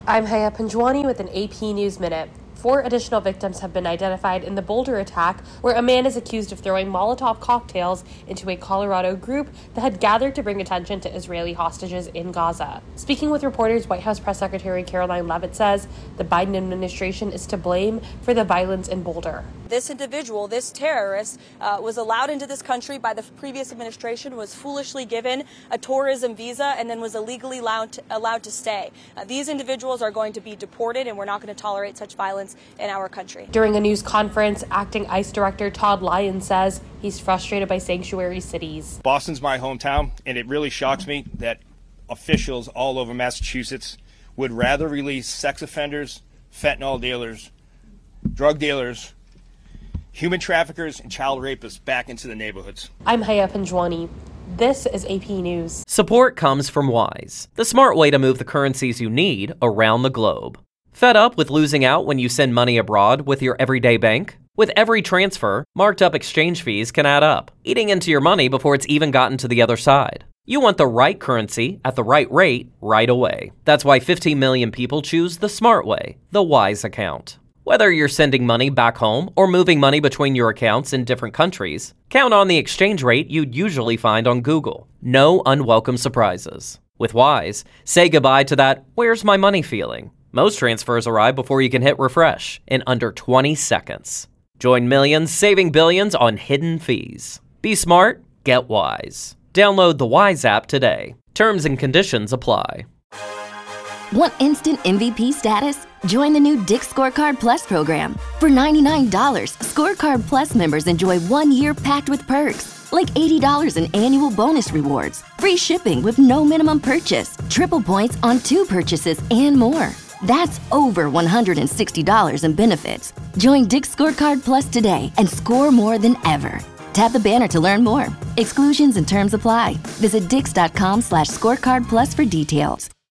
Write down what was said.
I'm Haya Panjwani with an AP News Minute. 4 additional victims have been identified in the Boulder attack, where a man is accused of throwing Molotov cocktails into a Colorado group that had gathered to bring attention to Israeli hostages in Gaza. Speaking with reporters, White House Press Secretary Caroline Leavitt says the Biden administration is to blame for the violence in Boulder. This individual, this terrorist, was allowed into this country by the previous administration, was foolishly given a tourism visa, and then was illegally allowed to stay. These individuals are going to be deported, and we're not going to tolerate such violence in our country. During a news conference, acting ICE Director Todd Lyons says he's frustrated by sanctuary cities. Boston's my hometown, and it really shocks me that officials all over Massachusetts would rather release sex offenders, fentanyl dealers, drug dealers, human traffickers, and child rapists back into the neighborhoods. I'm Haya Panjwani. This is AP News. Support comes from Wise, the smart way to move the currencies you need around the globe. Fed up with losing out when you send money abroad with your everyday bank? With every transfer, marked up exchange fees can add up, eating into your money before it's even gotten to the other side. You want the right currency at the right rate right away. That's why 15 million people choose the smart way, the Wise account. Whether you're sending money back home or moving money between your accounts in different countries, count on the exchange rate you'd usually find on Google. No unwelcome surprises. With Wise, say goodbye to that "where's my money" feeling. Most transfers arrive before you can hit refresh in under 20 seconds. Join millions saving billions on hidden fees. Be smart, get Wise. Download the Wise app today. Terms and conditions apply. Want instant MVP status? Join the new Dick's Scorecard Plus program. For $99, Scorecard Plus members enjoy 1 year packed with perks, like $80 in annual bonus rewards, free shipping with no minimum purchase, triple points on 2 purchases, and more. That's over $160 in benefits. Join Dick's Scorecard Plus today and score more than ever. Tap the banner to learn more. Exclusions and terms apply. Visit dix.com/scorecardplus for details.